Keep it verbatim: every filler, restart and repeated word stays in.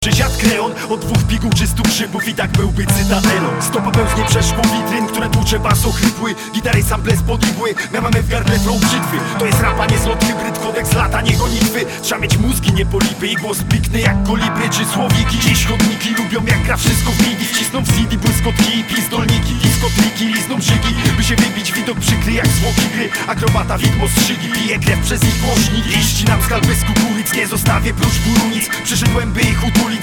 Przysiad kreon od dwóch pigułczystów szybów i tak byłby cytatelą. Stopa pełznie przeszło witryn, które tłucze bas ochrypły. Gitary sample spod igły, my mamy w gardle flow brzytwy. To jest rap, a nie zlot, hybryd, kodeks lata, nie gonitwy. Trzeba mieć mózgi, nie polipy i głos pikny jak kolibry czy słowiki. Dziś chodniki lubią jak gra wszystko w midi. Wcisną w C D błyskotki i pizdolniki. Diskotriki, lizną brzygi, by się wybić, widok przykry jak zwłoki gry. Akrobata widmo strzygi, pije krew przez ich głośnik. I ścinam skalpy z kukuryc, nie zostawię prócz bólu nic. Przyszedłem by ich utulić.